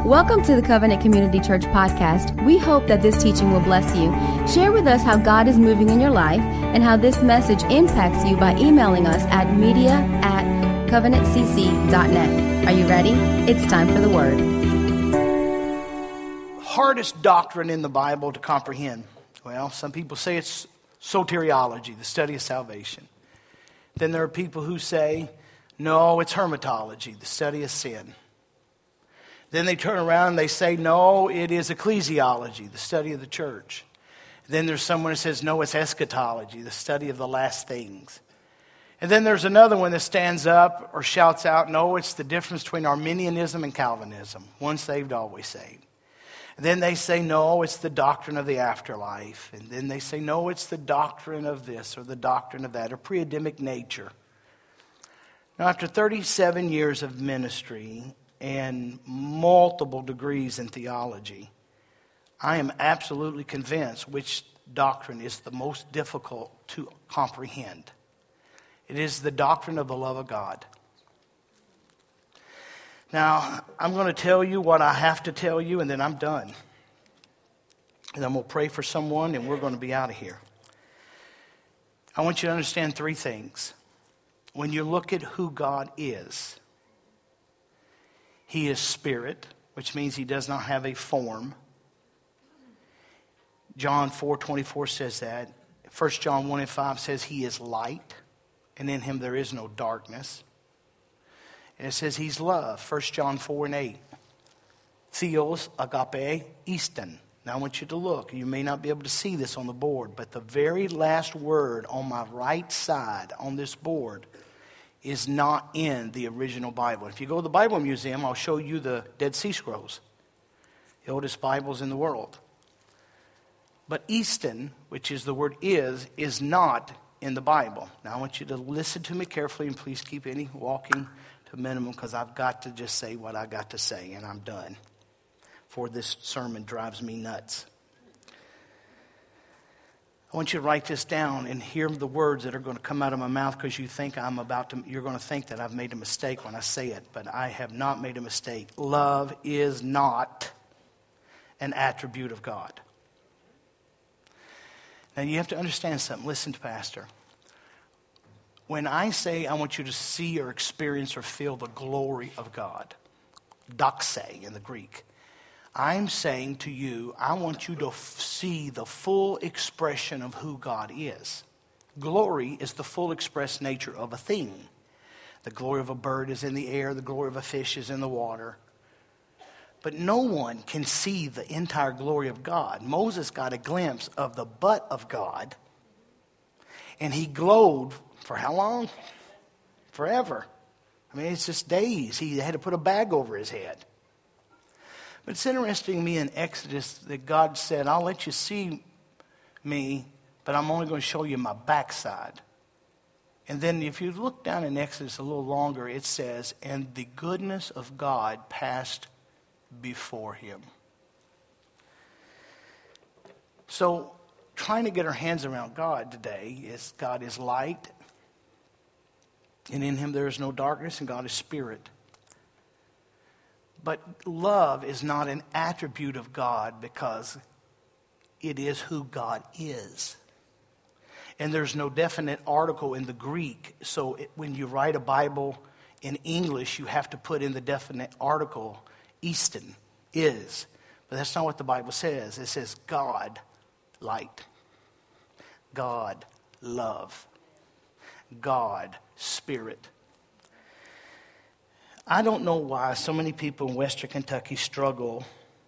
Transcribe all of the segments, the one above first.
Welcome to the Covenant Community Church podcast. We hope that this teaching will bless you. Share with us how God is moving in your life and how this message impacts you by emailing us at media@covenantcc.net. Are you ready? It's time for the word. Hardest doctrine in the Bible to comprehend. Well, some people say it's soteriology, the study of salvation. Then there are people who say, no, it's hermetology, the study of sin. Then they turn around and they say, no, it is ecclesiology, the study of the church. Then there's someone who says, no, it's eschatology, the study of the last things. And then there's another one that stands up or shouts out, no, it's the difference between Arminianism and Calvinism. Once saved, always saved. And then they say, no, it's the doctrine of the afterlife. And then they say, no, it's the doctrine of this or the doctrine of that, or pre-Adamic nature. Now, after 37 years of ministry and multiple degrees in theology, I am absolutely convinced which doctrine is the most difficult to comprehend. It is the doctrine of the love of God. Now, I'm going to tell you what I have to tell you, and then I'm done. And then we'll pray for someone, and we're going to be out of here. I want you to understand three things. When you look at who God is, He is spirit, which means He does not have a form. John 4:24 says that. 1 John 1:5 says He is light, and in Him there is no darkness. And it says He's love. 1 John 4:8. Theos agape istin. Now I want you to look. You may not be able to see this on the board, but the very last word on my right side on this board is not in the original Bible. If you go to the Bible Museum, I'll show you the Dead Sea Scrolls, the oldest Bibles in the world. But istin, which is the word is not in the Bible. Now I want you to listen to me carefully, and please keep any walking to a minimum, because I've got to just say what I got to say, and I'm done. For this sermon drives me nuts. I want you to write this down and hear the words that are going to come out of my mouth, because you're going to think that I've made a mistake when I say it, but I have not made a mistake. Love is not an attribute of God. Now you have to understand something. Listen to Pastor. When I say I want you to see or experience or feel the glory of God, doxa in the Greek, I'm saying to you, I want you to see the full expression of who God is. Glory is the full expressed nature of a thing. The glory of a bird is in the air. The glory of a fish is in the water. But no one can see the entire glory of God. Moses got a glimpse of the butt of God, and he glowed for how long? Forever. I mean, it's just days. He had to put a bag over his head. But it's interesting to me in Exodus that God said, I'll let you see me, but I'm only going to show you my backside. And then if you look down in Exodus a little longer, it says, and the goodness of God passed before him. So trying to get our hands around God today is God is light, and in Him there is no darkness, and God is spirit. But love is not an attribute of God, because it is who God is. And there's no definite article in the Greek. So when you write a Bible in English, you have to put in the definite article, istin, is. But that's not what the Bible says. It says God, light. God, love. God, spirit. I don't know why so many people in Western Kentucky struggle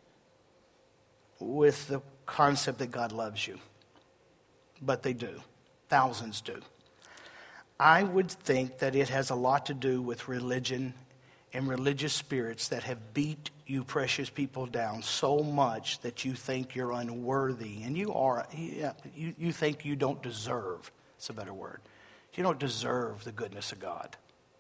with the concept that God loves you. But they do. Thousands do. I would think that it has a lot to do with religion and religious spirits that have beat you precious people down so much that you think you're unworthy. And you think you don't deserve, it's a better word. You don't deserve the goodness of God.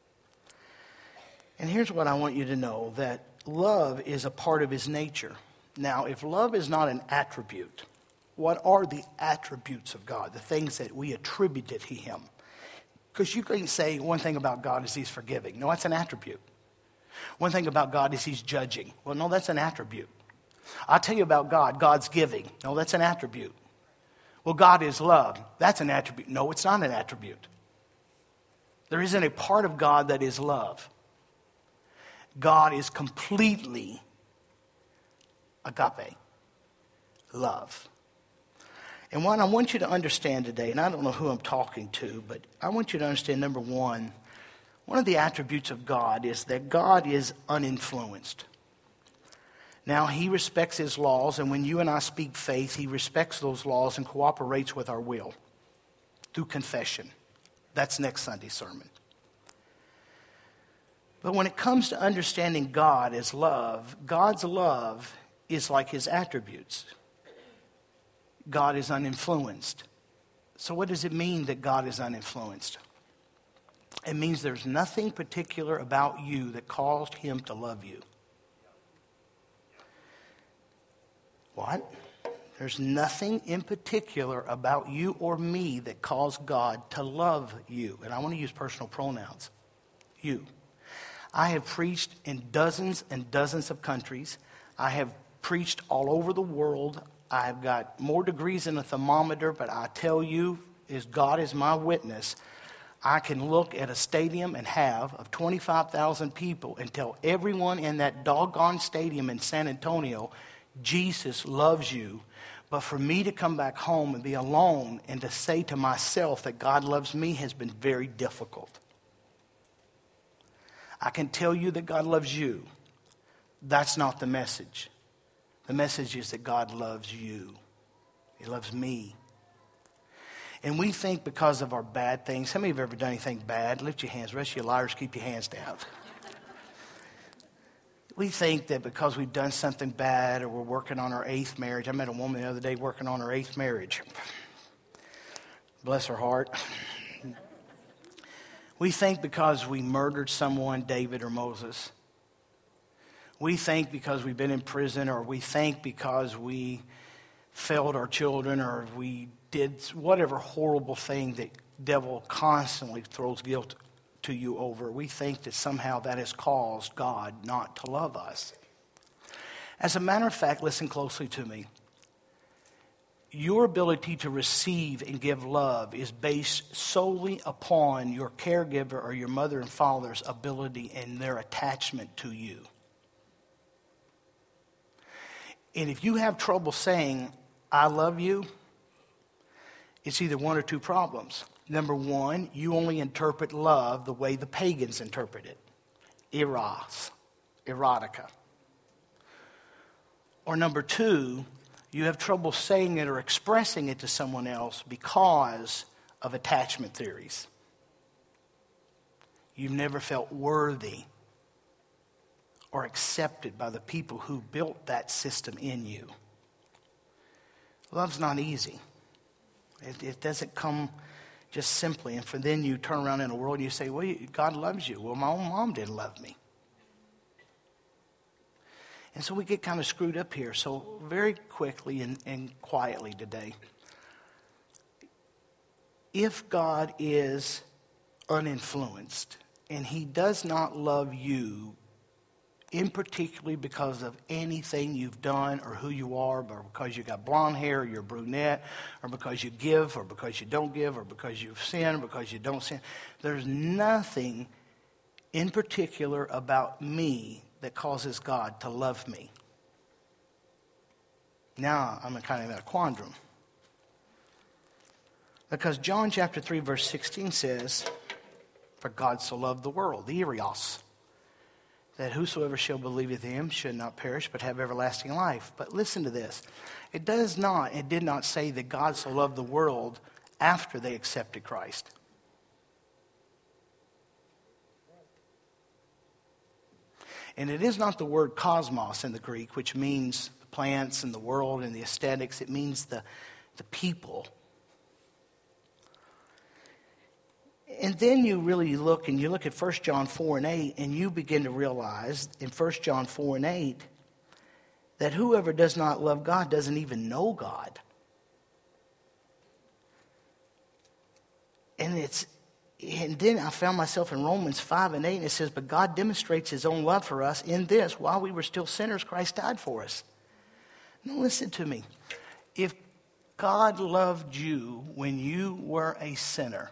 And here's what I want you to know, that love is a part of His nature. Now, if love is not an attribute, what are the attributes of God, the things that we attribute to Him? Because you can say one thing about God is He's forgiving. No, that's an attribute. One thing about God is he's judging. Well, no, that's an attribute. I'll tell you about God. God's giving. No, that's an attribute. Well, God is love. That's an attribute. No, it's not an attribute. There isn't a part of God that is love. God is completely agape, love. And what I want you to understand today, and I don't know who I'm talking to, but I want you to understand, number one of the attributes of God is that God is uninfluenced. Now, he respects his laws, and when you and I speak faith, he respects those laws and cooperates with our will through confession. That's next Sunday's sermon. But when it comes to understanding God as love, God's love is like his attributes. God is uninfluenced. So what does it mean that God is uninfluenced? It means there's nothing particular about you that caused him to love you. What? There's nothing in particular about you or me that caused God to love you. And I want to use personal pronouns. You. I have preached in dozens and dozens of countries. I have preached all over the world. I've got more degrees than a thermometer, but I tell you, as God is my witness, I can look at a stadium and of 25,000 people and tell everyone in that doggone stadium in San Antonio, Jesus loves you. But for me to come back home and be alone and to say to myself that God loves me has been very difficult. I can tell you that God loves you. That's not the message. The message is that God loves you. He loves me. And we think because of our bad things, how many of you have ever done anything bad? Lift your hands. The rest of you liars, keep your hands down. We think that because we've done something bad or we're working on our 8th marriage. I met a woman the other day working on her 8th marriage. Bless her heart. We think because we murdered someone, David or Moses. We think because we've been in prison, or we think because we failed our children, or we did whatever horrible thing that devil constantly throws guilt to you over. We think that somehow that has caused God not to love us. As a matter of fact, listen closely to me. Your ability to receive and give love is based solely upon your caregiver or your mother and father's ability and their attachment to you. And if you have trouble saying, I love you, it's either one or two problems. Number one, you only interpret love the way the pagans interpret it. Eros, erotica. Or number two, you have trouble saying it or expressing it to someone else because of attachment theories. You've never felt worthy or accepted by the people who built that system in you. Love's not easy. It doesn't come just simply. And for then you turn around in the world and you say, well, God loves you. Well, my own mom didn't love me. And so we get kind of screwed up here. So very quickly and quietly today, if God is uninfluenced and he does not love you in particularly because of anything you've done or who you are, or because you got blonde hair or you're brunette, or because you give or because you don't give, or because you've sinned or because you don't sin. There's nothing in particular about me that causes God to love me. Now I'm kind of in a quandrum. Because John chapter 3 verse 16 says, for God so loved the world, the Eros, that whosoever shall believe in him should not perish but have everlasting life. But listen to this. It did not say that God so loved the world after they accepted Christ. And it is not the word cosmos in the Greek, which means the plants and the world and the aesthetics. It means the people. And then you really look, and you look at 1 John 4 and 8, and you begin to realize in 1 John 4 and 8 that whoever does not love God doesn't even know God. And And then I found myself in Romans 5 and 8, and it says, but God demonstrates his own love for us in this: while we were still sinners, Christ died for us. Now listen to me. If God loved you when you were a sinner,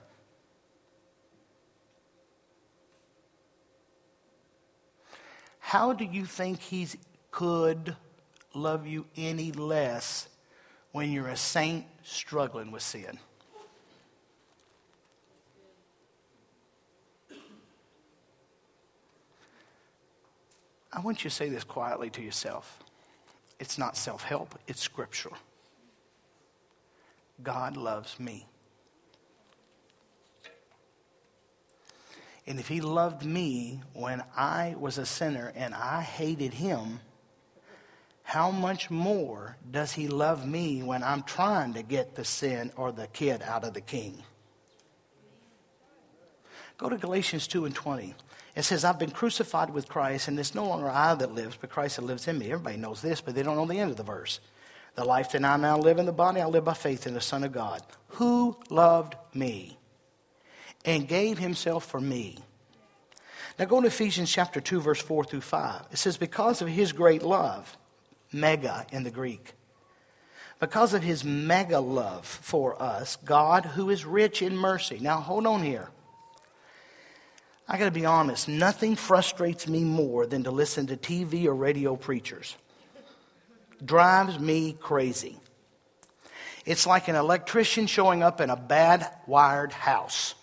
how do you think he could love you any less when you're a saint struggling with sin? I want you to say this quietly to yourself. It's not self-help, it's scriptural. God loves me. And if he loved me when I was a sinner and I hated him, how much more does he love me when I'm trying to get the sin or the kid out of the king? Go to Galatians 2:20. It says, I've been crucified with Christ, and it's no longer I that lives, but Christ that lives in me. Everybody knows this, but they don't know the end of the verse. The life that I now live in the body, I live by faith in the Son of God, who loved me and gave himself for me. Now go to Ephesians chapter 2, verse 4 through 5. It says, because of his great love, mega in the Greek, because of his mega love for us, God, who is rich in mercy. Now hold on here. I got to be honest, nothing frustrates me more than to listen to TV or radio preachers. Drives me crazy. It's like an electrician showing up in a bad wired house.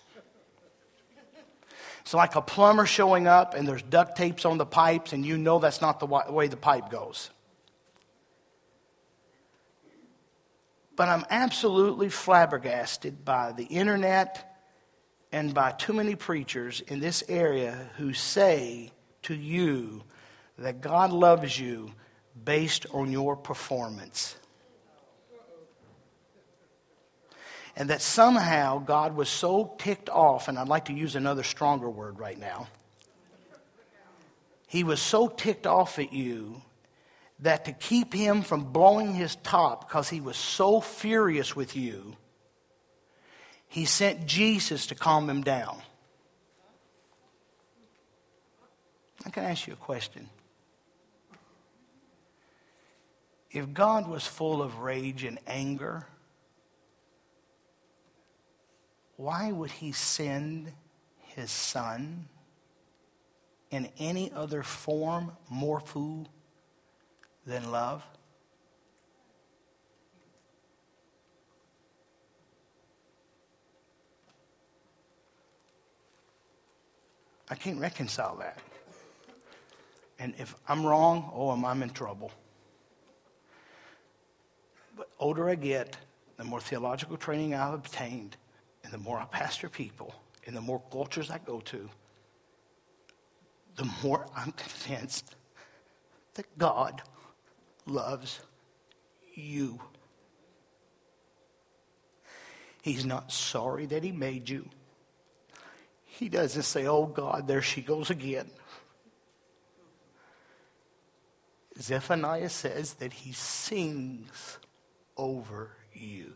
It's like a plumber showing up and there's duct tapes on the pipes and you know that's not the way the pipe goes. But I'm absolutely flabbergasted by the internet and by too many preachers in this area who say to you that God loves you based on your performance. And that somehow God was so ticked off, and I'd like to use another stronger word right now. He was so ticked off at you that to keep him from blowing his top because he was so furious with you, he sent Jesus to calm him down. I can ask you a question. If God was full of rage and anger, why would he send his son in any other form, morpho, than love? I can't reconcile that. And if I'm wrong, I'm in trouble. But older I get, the more theological training I've obtained, and the more I pastor people, and the more cultures I go to, the more I'm convinced that God loves you. He's not sorry that he made you. He doesn't say, oh God, there she goes again. Zephaniah says that he sings over you.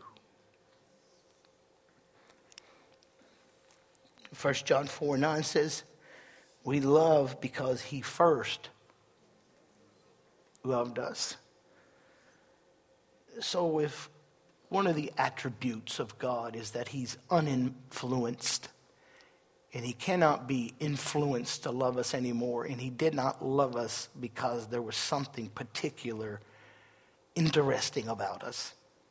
1 John 4:9 says, we love because he first loved us. So if one of the attributes of God is that he's uninfluenced, and he cannot be influenced to love us anymore, and he did not love us because there was something particular interesting about us,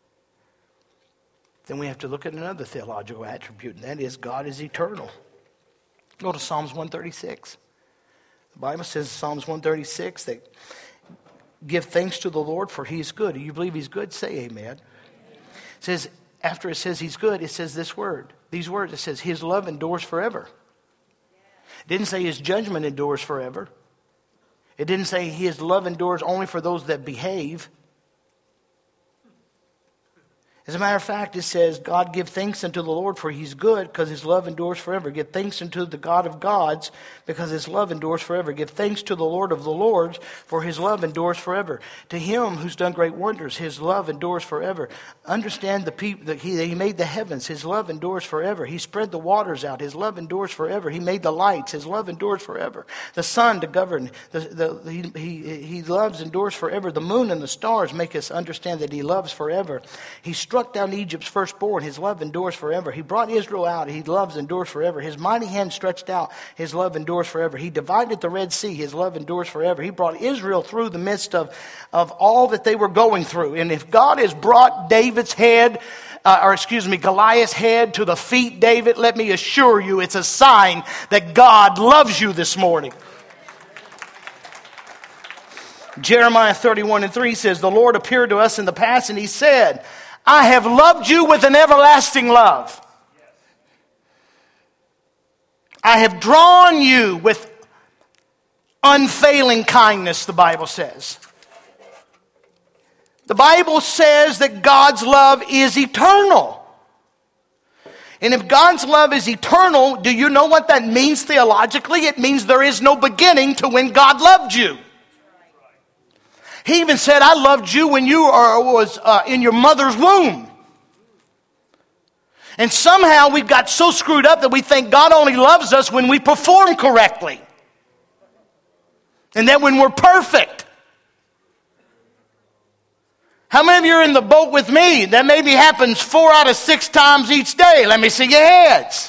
then we have to look at another theological attribute, and that is God is eternal. Go to Psalms 136. The Bible says in Psalms 136 that give thanks to the Lord for he is good. Do you believe he's good? Say amen. It says, after it says he's good, it says these words. It says his love endures forever. It didn't say his judgment endures forever. It didn't say his love endures only for those that behave. As a matter of fact, it says, God give thanks unto the Lord, for he's good, because his love endures forever. Give thanks unto the God of gods, because his love endures forever. Give thanks to the Lord of the lords, for his love endures forever. To him who's done great wonders, his love endures forever. Understand that he made the heavens, his love endures forever. He spread the waters out, his love endures forever. He made the lights, his love endures forever. The sun to govern, he loves, endures forever. The moon and the stars make us understand that he loves forever. He struck down Egypt's firstborn, his love endures forever. He brought Israel out, he loves, endures forever. His mighty hand stretched out, his love endures forever. He divided the Red Sea, his love endures forever. He brought Israel through the midst of all that they were going through. And if God has brought Goliath's head to the feet, David, let me assure you, it's a sign that God loves you this morning. Jeremiah 31:3 says, the Lord appeared to us in the past and he said, I have loved you with an everlasting love. I have drawn you with unfailing kindness, the Bible says. The Bible says that God's love is eternal. And if God's love is eternal, do you know what that means theologically? It means there is no beginning to when God loved you. He even said, I loved you when you was in your mother's womb. And somehow we've got so screwed up that we think God only loves us when we perform correctly. And that when we're perfect. How many of you are in the boat with me? That maybe happens 4 out of 6 times each day. Let me see your heads.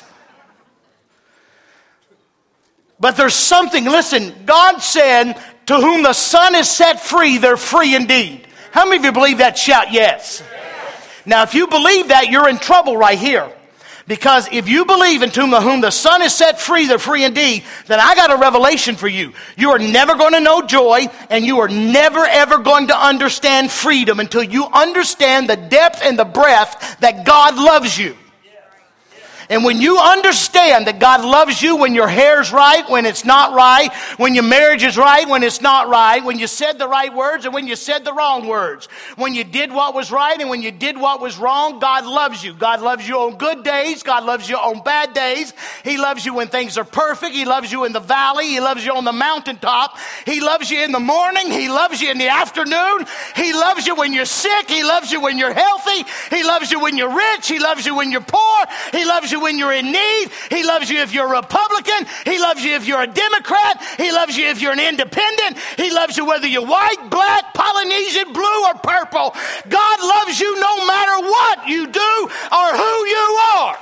But there's something, listen, God said, to whom the Son is set free, they're free indeed. How many of you believe that? Shout yes. Now, if you believe that, you're in trouble right here. Because if you believe in whom the Son is set free, they're free indeed, then I got a revelation for you. You are never going to know joy, and you are never, ever going to understand freedom until you understand the depth and the breadth that God loves you. And when you understand that God loves you when your hair's right, when it's not right, when your marriage is right, when it's not right, when you said the right words and when you said the wrong words, when you did what was right and when you did what was wrong, God loves you. God loves you on good days. God loves you on bad days. He loves you when things are perfect. He loves you in the valley. He loves you on the mountaintop. He loves you in the morning. He loves you in the afternoon. He loves you when you're sick. He loves you when you're healthy. He loves you when you're rich. He loves you when you're poor. He loves you when you're in need. He loves you if you're a Republican. He loves you if you're a Democrat. He loves you if you're an independent. He loves you whether you're white, black, Polynesian, blue, or purple. God loves you no matter what you do or who you are.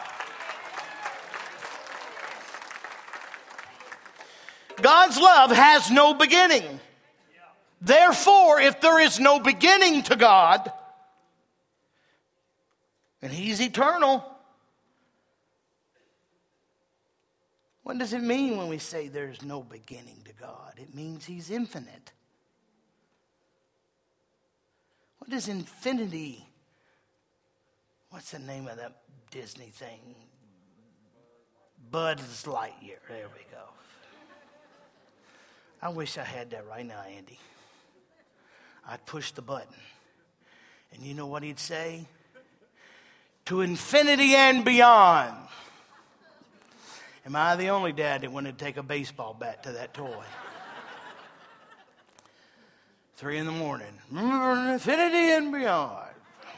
God's love has no beginning. Therefore, if there is no beginning to God, and He's eternal, what does it mean when we say there's no beginning to God? It means He's infinite. What is infinity? What's the name of that Disney thing? Buzz Lightyear. There we go. I wish I had that right now, Andy. I'd push the button. And you know what he'd say? To infinity and beyond. Am I the only dad that wanted to take a baseball bat to that toy? 3 a.m. Remember infinity and beyond.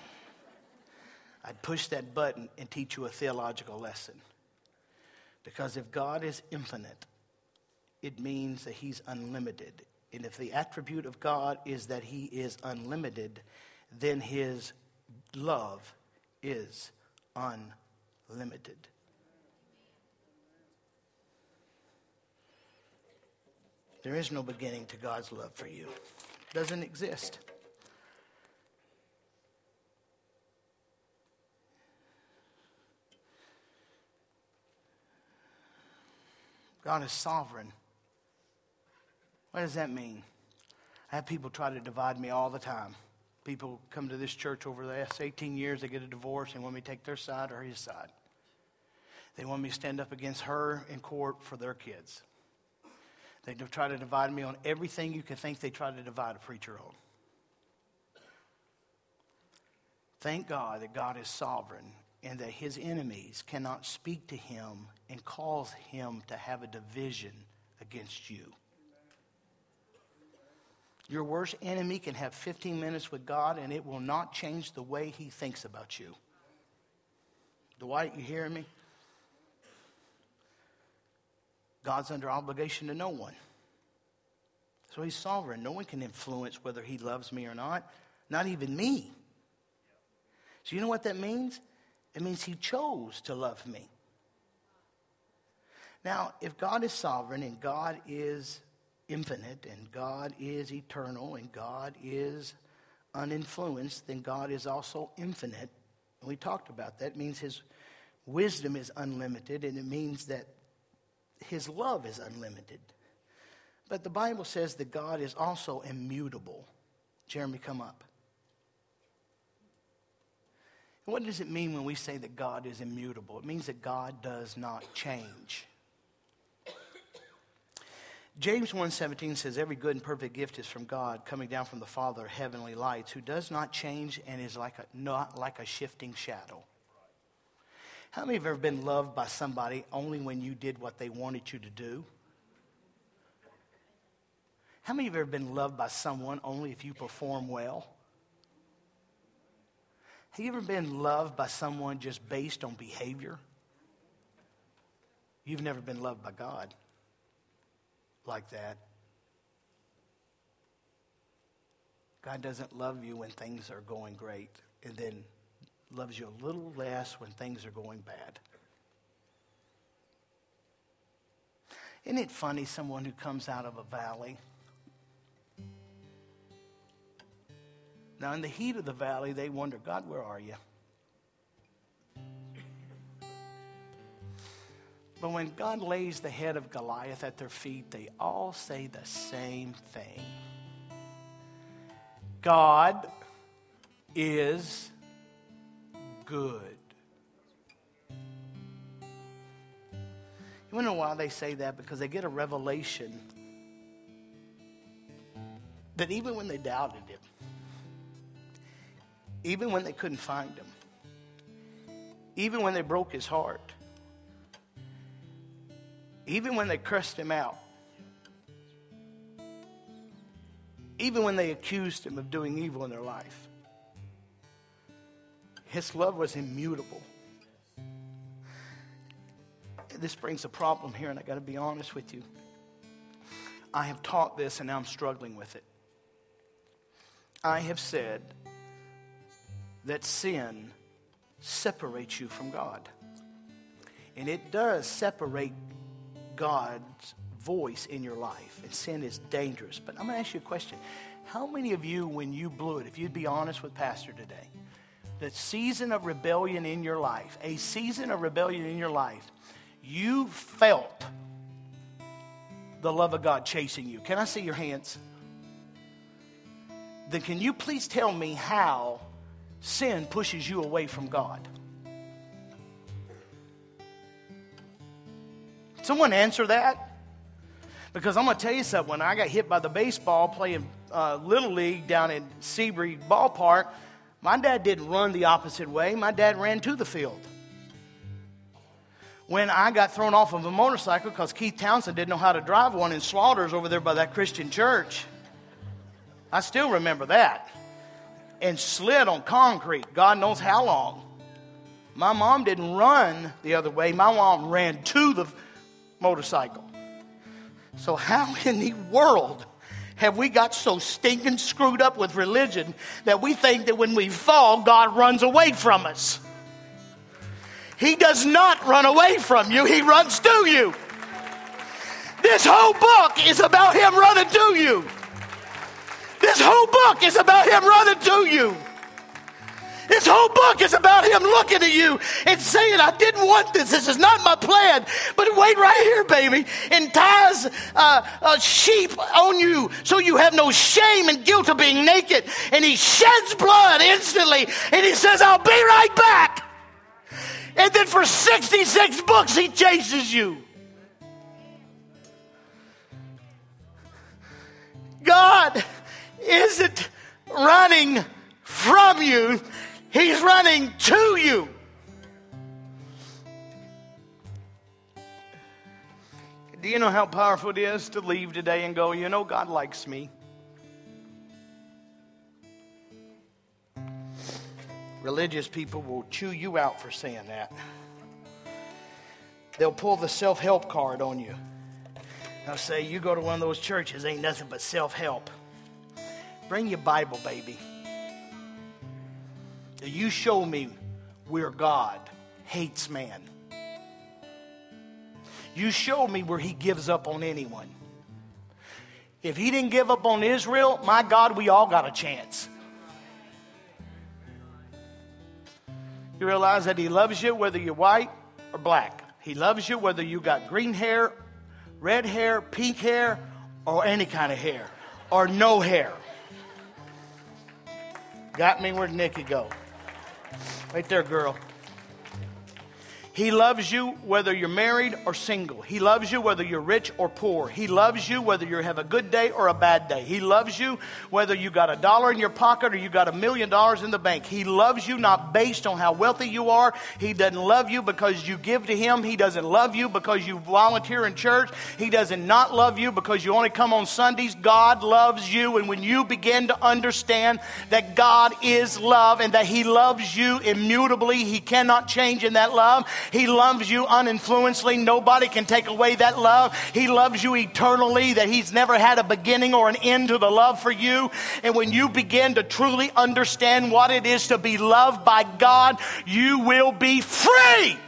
I'd push that button and teach you a theological lesson. Because if God is infinite, it means that He's unlimited. And if the attribute of God is that He is unlimited, then His love is unlimited. There is no beginning to God's love for you. It doesn't exist. God is sovereign. What does that mean? I have people try to divide me all the time. People come to this church over the last 18 years, they get a divorce and want me to take their side or his side. They want me to stand up against her in court for their kids. They try to divide me on everything you can think they try to divide a preacher on. Thank God that God is sovereign and that his enemies cannot speak to him and cause him to have a division against you. Your worst enemy can have 15 minutes with God and it will not change the way he thinks about you. Dwight, you hearing me? God's under obligation to no one. So he's sovereign. No one can influence whether he loves me or not even me. So you know what that means? It means he chose to love me. Now, if God is sovereign and God is infinite and God is eternal and God is uninfluenced, then God is also infinite. And we talked about that. It means his wisdom is unlimited, and it means that his love is unlimited. But the Bible says that God is also immutable. Jeremy, come up. And what does it mean when we say that God is immutable? It means that God does not change. James 1:17 says, every good and perfect gift is from God, coming down from the Father of heavenly lights, who does not change and is not like a shifting shadow. How many have ever been loved by somebody only when you did what they wanted you to do? How many have ever been loved by someone only if you perform well? Have you ever been loved by someone just based on behavior? You've never been loved by God like that. God doesn't love you when things are going great and then loves you a little less when things are going bad. Isn't it funny, someone who comes out of a valley? Now, in the heat of the valley, they wonder, God, where are you? But when God lays the head of Goliath at their feet, they all say the same thing. God is good. You want to know why they say that? Because they get a revelation that even when they doubted him, even when they couldn't find him, even when they broke his heart, even when they cursed him out, even when they accused him of doing evil in their life, his love was immutable. This brings a problem here, and I got to be honest with you. I have taught this, and now I'm struggling with it. I have said that sin separates you from God. And it does separate God's voice in your life. And sin is dangerous. But I'm going to ask you a question. How many of you, when you blew it, if you'd be honest with Pastor today, that season of rebellion in your life, a season of rebellion in your life, you felt the love of God chasing you? Can I see your hands? Then can you please tell me how sin pushes you away from God? Someone answer that. Because I'm going to tell you something. When I got hit by the baseball playing Little League down in Seabury Ballpark, my dad didn't run the opposite way. My dad ran to the field. When I got thrown off of a motorcycle because Keith Townsend didn't know how to drive one in Slaughters over there by that Christian church, I still remember that. And slid on concrete, God knows how long. My mom didn't run the other way. My mom ran to the motorcycle. So how in the world have we got so stinking screwed up with religion that we think that when we fall, God runs away from us? He does not run away from you. He runs to you. This whole book is about him running to you. This whole book is about him running to you. This whole book is about him looking at you and saying, I didn't want this. This is not my plan. But wait right here, baby. And ties a sheep on you so you have no shame and guilt of being naked. And he sheds blood instantly. And he says, I'll be right back. And then for 66 books, he chases you. God isn't running from you. He's running to you. Do you know how powerful it is to leave today and go, you know, God likes me? Religious people will chew you out for saying that. They'll pull the self-help card on you. They'll say, you go to one of those churches, ain't nothing but self-help. Bring your Bible, baby. You show me where God hates man. You show me where he gives up on anyone. If he didn't give up on Israel, my God, we all got a chance. You realize that he loves you whether you're white or black. He loves you whether you got green hair, red hair, pink hair, or any kind of hair, or no hair. Got me? Where'd Nikki go? Right there, girl. He loves you whether you're married or single. He loves you whether you're rich or poor. He loves you whether you have a good day or a bad day. He loves you whether you got $1 in your pocket or you got $1 million in the bank. He loves you not based on how wealthy you are. He doesn't love you because you give to him. He doesn't love you because you volunteer in church. He doesn't not love you because you only come on Sundays. God loves you. And when you begin to understand that God is love and that he loves you immutably, he cannot change in that love. He loves you uninfluencedly. Nobody can take away that love. He loves you eternally, that he's never had a beginning or an end to the love for you. And when you begin to truly understand what it is to be loved by God, you will be free.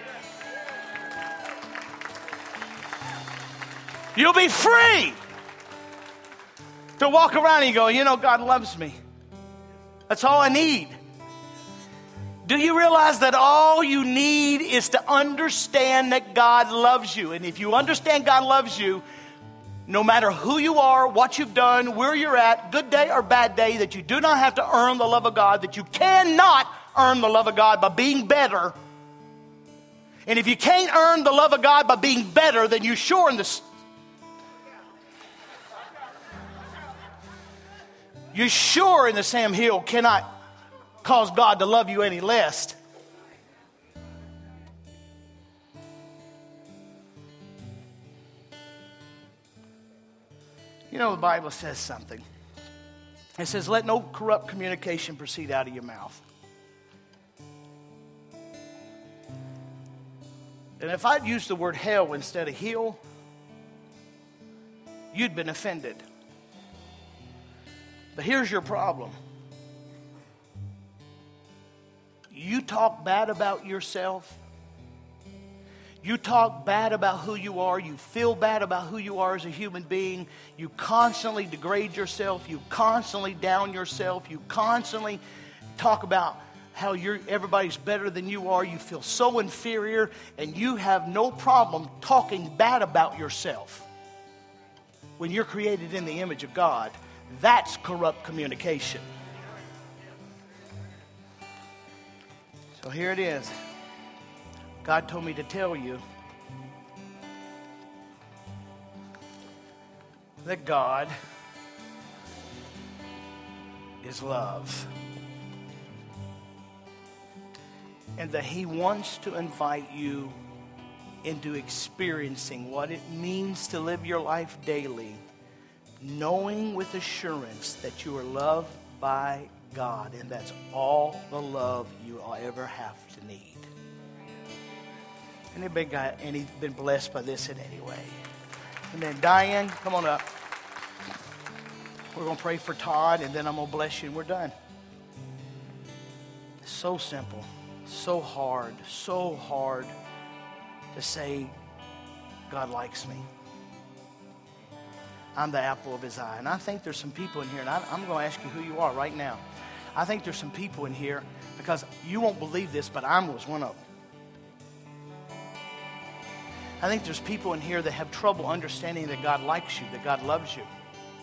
You'll be free to walk around and go, you know, God loves me. That's all I need. Do you realize that all you need is to understand that God loves you? And if you understand God loves you, no matter who you are, what you've done, where you're at, good day or bad day, that you do not have to earn the love of God, that you cannot earn the love of God by being better. And if you can't earn the love of God by being better, then you sure in the... You sure in the Sam Hill cannot cause God to love you any less. You know, the Bible says something. It says, let no corrupt communication proceed out of your mouth. And if I'd used the word hell instead of heal, you'd been offended. But here's your problem. You talk bad about yourself. You talk bad about who you are. You feel bad about who you are as a human being. You constantly degrade yourself. You constantly down yourself. You constantly talk about how everybody's better than you are. You feel so inferior, and you have no problem talking bad about yourself. When you're created in the image of God, that's corrupt communication. So here it is. God told me to tell you that God is love. And that he wants to invite you into experiencing what it means to live your life daily, knowing with assurance that you are loved by God, and that's all the love you will ever have to need. Any been blessed by this in any way? And then Diane, come on up. We're going to pray for Todd, and then I'm going to bless you, and we're done. It's so simple, so hard to say, God likes me. I'm the apple of his eye. And I think there's some people in here, and I'm going to ask you who you are right now. I think there's some people in here, because you won't believe this, but I was one of them. I think there's people in here that have trouble understanding that God likes you, that God loves you.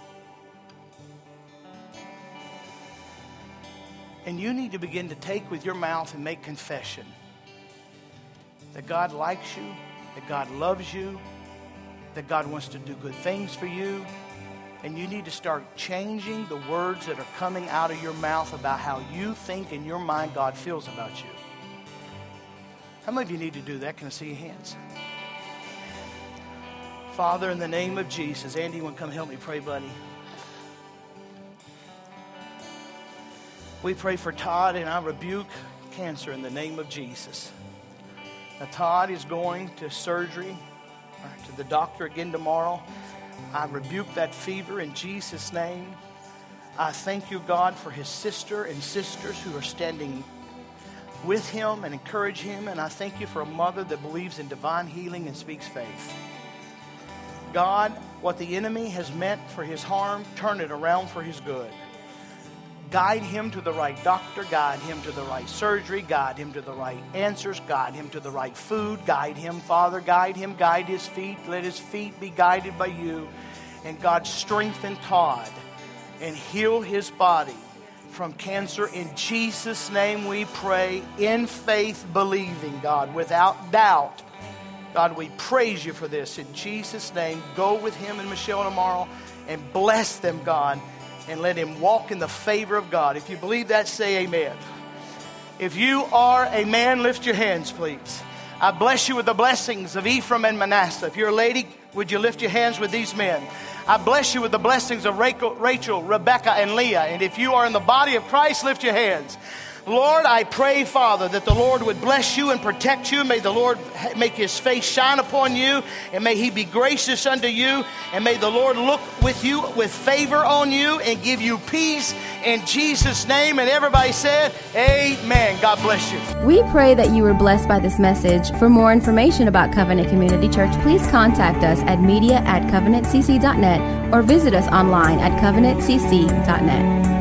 And you need to begin to take with your mouth and make confession that God likes you, that God loves you, that God wants to do good things for you, And you need to start changing the words that are coming out of your mouth about how you think in your mind God feels about you. How many of you need to do that? Can I see your hands? Father, in the name of Jesus. Andy, you want to come help me pray, buddy? We pray for Todd, and I rebuke cancer in the name of Jesus. Now, Todd is going to surgery, to the doctor again tomorrow. I rebuke that fever in Jesus' name. I thank you, God, for his sister and sisters who are standing with him and encourage him. And I thank you for a mother that believes in divine healing and speaks faith. God, what the enemy has meant for his harm, turn it around for his good. Guide him to the right doctor, guide him to the right surgery, guide him to the right answers, guide him to the right food, guide him, Father, guide him, guide his feet, let his feet be guided by you. And God, strengthen Todd and heal his body from cancer. In Jesus' name we pray, in faith believing, God, without doubt. God, we praise you for this. In Jesus' name, go with him and Michelle tomorrow and bless them, God. And let him walk in the favor of God. If you believe that, say amen. If you are a man, lift your hands, please. I bless you with the blessings of Ephraim and Manasseh. If you're a lady, would you lift your hands with these men? I bless you with the blessings of Rachel, Rebecca, and Leah. And if you are in the body of Christ, lift your hands. Lord, I pray, Father, that the Lord would bless you and protect you. May the Lord make his face shine upon you, and may he be gracious unto you, and may the Lord look with you with favor on you and give you peace in Jesus' name. And everybody said, amen. God bless you. We pray that you were blessed by this message. For more information about Covenant Community Church, please contact us at media@covenantcc.net or visit us online at covenantcc.net.